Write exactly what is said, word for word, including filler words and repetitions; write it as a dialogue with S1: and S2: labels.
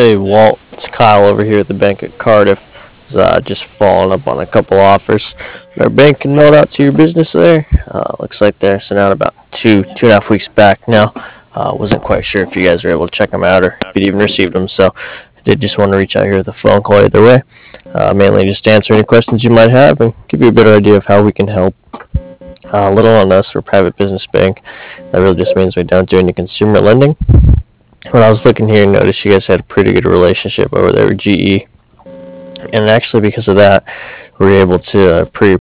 S1: Hey Walt, it's Kyle over here at the bank at Cardiff. Uh, just following up on a couple offers our bank can mail out to your business there. Uh, looks like they're sent out about two two and a half weeks back now. Uh, wasn't quite sure if you guys were able to check them out or if you'd even received them, so I did just want to reach out here with a phone call either way. Uh, mainly just to answer any questions you might have and give you a better idea of how we can help. Uh, a little on us, we're a private business bank. That really just means we don't do any consumer lending. When I was looking here, I noticed you guys had a pretty good relationship over there with G E, and actually because of that, we were able to uh, pre